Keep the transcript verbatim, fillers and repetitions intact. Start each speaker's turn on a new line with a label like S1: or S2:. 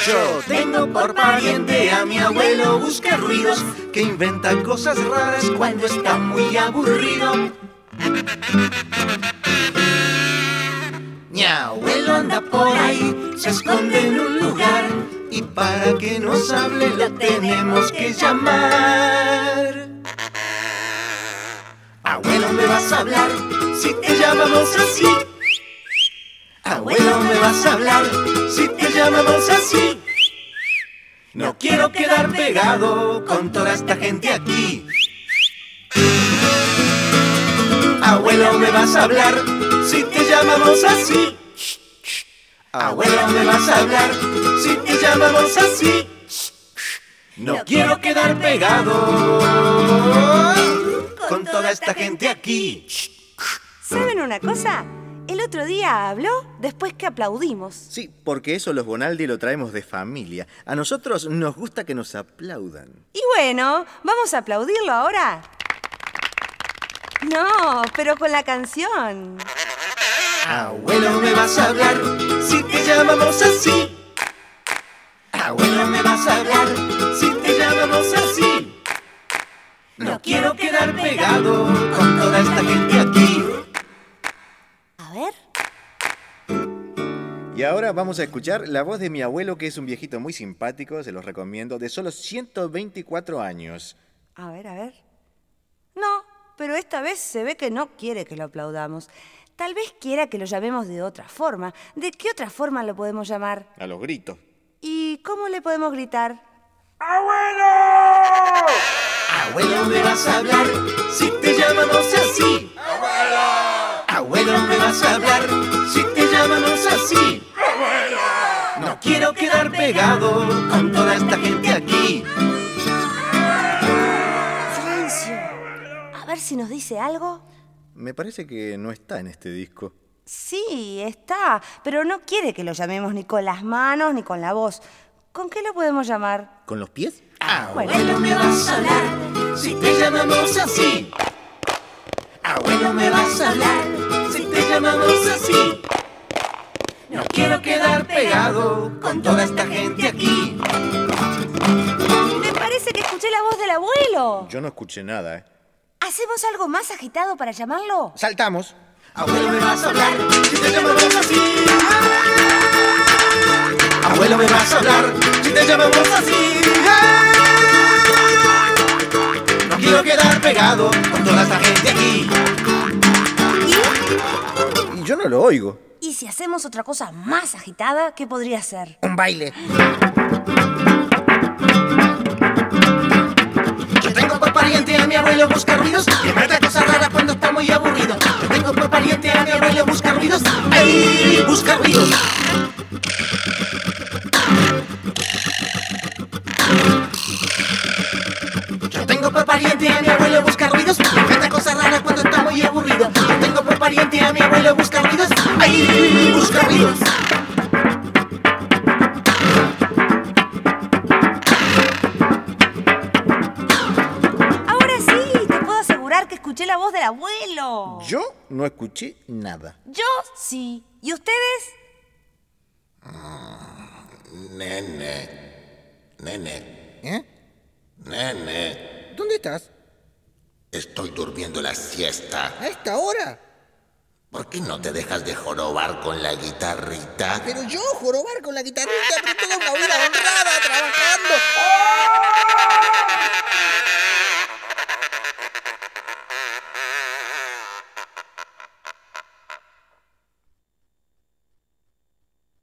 S1: Yo tengo por pariente a mi abuelo Buscarruidos, que inventa cosas raras cuando está muy aburrido. Mi abuelo anda por ahí, se esconde en un lugar, y para que nos hable lo tenemos que llamar. Abuelo, ¿me vas a hablar si te llamamos así? Abuelo, ¿me vas a hablar si te llamamos así? No quiero quedar pegado con toda esta gente aquí. Abuelo, ¿me vas a hablar si te llamamos así? Abuelo, ¿me vas a hablar si te llamamos así? No quiero quedar pegado con toda esta gente aquí.
S2: ¿Saben una cosa? El otro día habló después que aplaudimos.
S3: Sí, porque eso los Bonaldi lo traemos de familia. A nosotros nos gusta que nos aplaudan.
S2: Y bueno, ¿vamos a aplaudirlo ahora? No, pero con la canción.
S1: Abuelo, ¿me vas a hablar si te llamamos así? Abuelo, ¿me vas a hablar si te llamamos así? No quiero quedar pegado con toda esta gente aquí.
S2: A ver.
S3: Y ahora vamos a escuchar la voz de mi abuelo, que es un viejito muy simpático, se los recomiendo, de solo ciento veinticuatro años.
S2: A ver, a ver. No, pero esta vez se ve que no quiere que lo aplaudamos. Tal vez quiera que lo llamemos de otra forma. ¿De qué otra forma lo podemos llamar?
S3: A los gritos.
S2: ¿Y cómo le podemos gritar?
S1: ¡Abuelo! Abuelo, ¿me vas a hablar si te llamamos así? ¡Abuelo! Abuelo, ¿me vas a hablar si te llamamos así? ¡Abuelo! No quiero quedar pegado con toda esta gente aquí.
S2: Silencio. A ver si nos dice algo.
S3: Me parece que no está en este disco.
S2: Sí, está, pero no quiere que lo llamemos ni con las manos ni con la voz. ¿Con qué lo podemos llamar?
S3: ¿Con los pies?
S1: Abuelo, ¿me vas a hablar si te llamamos así? Abuelo, ¿me vas a hablar si te llamamos así? No quiero quedar pegado con toda esta gente aquí.
S2: Me parece que escuché la voz del abuelo.
S3: Yo no escuché nada, ¿eh?
S2: ¿Hacemos algo más agitado para llamarlo?
S3: ¡Saltamos!
S1: Abuelo, ¿me vas a hablar si te llamamos así? Abuelo, ¿me vas a hablar si te llamamos así? No quiero quedar pegado con toda esta gente aquí.
S2: ¿Y?
S3: Y yo no lo oigo.
S2: ¿Y si hacemos otra cosa más agitada, qué podría ser?
S3: Un baile.
S1: Yo tengo por pariente a mi abuelo Buscarruidos, que inventa cosas raras cuando está muy aburrido. Yo tengo por pariente a mi abuelo Buscarruidos. ¡Ay, Buscarruidos! Yo tengo por pariente a mi abuelo Buscarruidos, que inventa cosas raras cuando está muy aburrido. Yo tengo por pariente a mi abuelo Buscarruidos. ¡Ay, Buscarruidos!
S2: Que escuché la voz del abuelo.
S3: Yo no escuché nada.
S2: Yo sí. ¿Y ustedes?
S4: Mm, nene. Nene.
S3: ¿Eh?
S4: Nene.
S3: ¿Dónde estás?
S4: Estoy durmiendo la siesta.
S3: ¿A esta hora?
S4: ¿Por qué no te dejas de jorobar con la guitarrita?
S3: Pero yo jorobar con la guitarrita, pero toda una vida honrada trabajando.